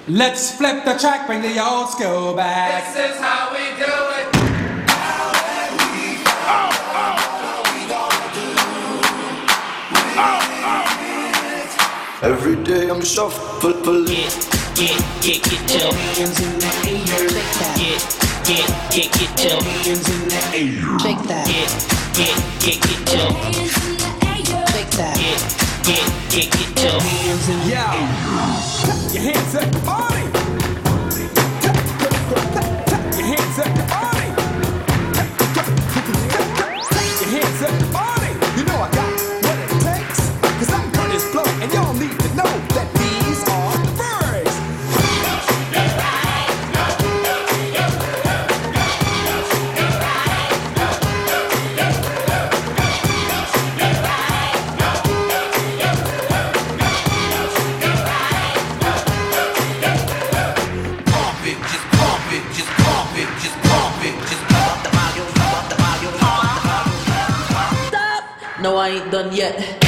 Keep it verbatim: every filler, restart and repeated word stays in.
Let's flip the track, bring the old school back. This is how we do it. Every day I'm shuffling. Get, get, get, get your hands in the air. Get, get, get, get your hands in the air. Shake that. Get, get, get, get your hands in the air. Shake that. Get, get, get, get your hands in the air. Your hands up, party. Your hands up, party. Your hands up, party. You know I got what it takes. Cause I'm Curtis Blow, and y'all need to know that these are the birds. Pump it, just pump it, just pump it, just pump it, just pump the volume, pump the volume, pump the volume. Stop! No, I ain't done yet.